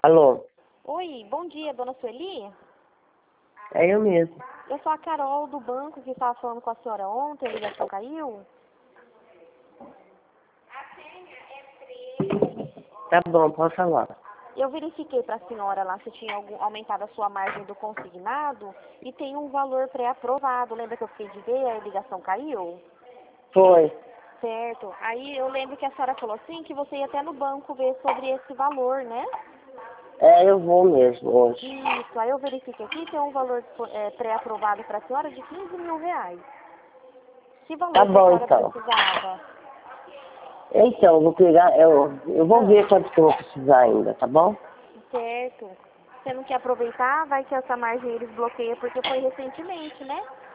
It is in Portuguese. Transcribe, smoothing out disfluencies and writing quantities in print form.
Alô, Oi, bom dia, dona Sueli. é eu mesmo. Eu sou a Carol do banco que estava falando com a senhora ontem, a ligação caiu. Tá bom, pode falar. Eu verifiquei para a senhora lá se tinha aumentado a sua margem do consignado e tem um valor pré-aprovado. Lembra que eu fiquei de ver, a ligação caiu? Foi. Certo. Aí eu lembro que a senhora falou assim que você ia até no banco ver sobre esse valor, né? É, eu vou mesmo hoje. Isso. Aí eu verifiquei aqui, tem um valor pré-aprovado para a senhora de 15 mil reais. Que Tá valor que a bom, senhora então. precisava? Então, eu vou pegar, eu vou ver quanto que eu vou precisar ainda, tá bom? Certo. Você não quer aproveitar? Vai que essa margem eles bloqueiam porque foi recentemente, né?